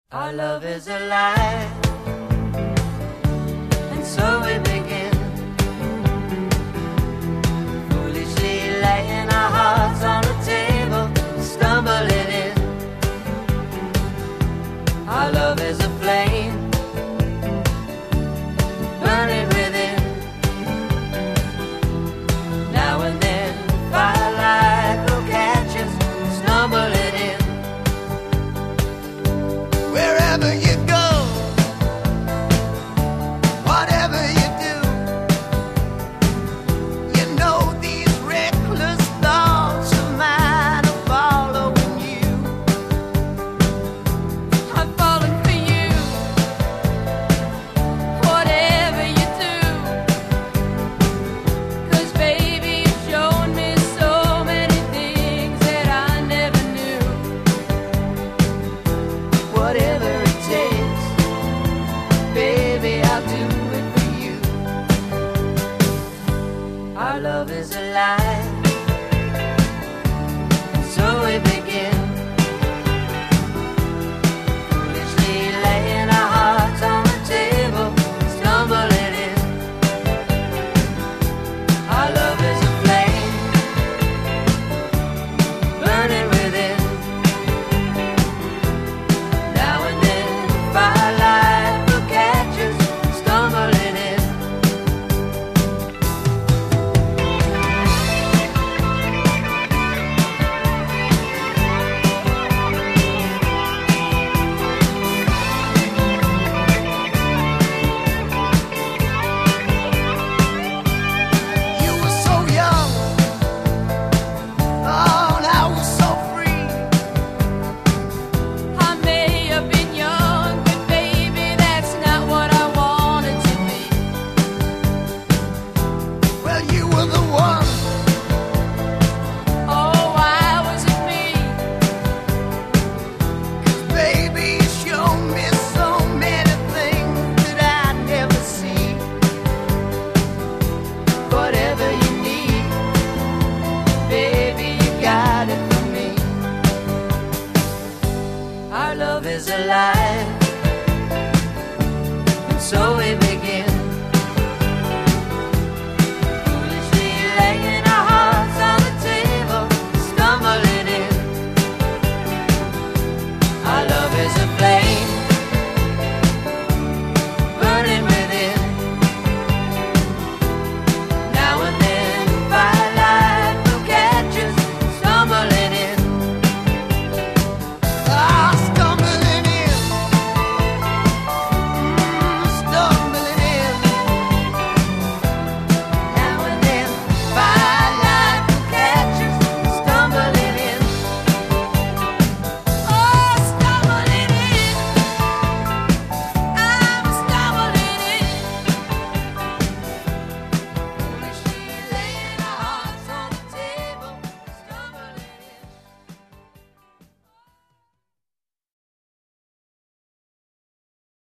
Our love is alive, and so we begin, foolishly laying our hearts on the table, stumbling in. Our love is a flame, burning within. Now and then, firelight will catch us, stumbling in. Wherever you go, whatever you do, you know these reckless thoughts of mine are following you. I'm falling for you, whatever you do, 'cause baby you've shown me so many things that I never knew. Whatever it takes, baby, I'll do it for you. Our love is alive, and so we begin, foolishly laying our hearts on the table, stumbling in. Our love is a flame, burning within. Now and then, firelight will catch us, stumbling in. You were so young, oh, and I was so free. I may have been young, but baby that's not what I wanted to be. Well, you were the one. Oh, why was it me? Baby, you showed me so many things that I never see. Whatever you need, baby, you got it for me. Our love is alive, and so we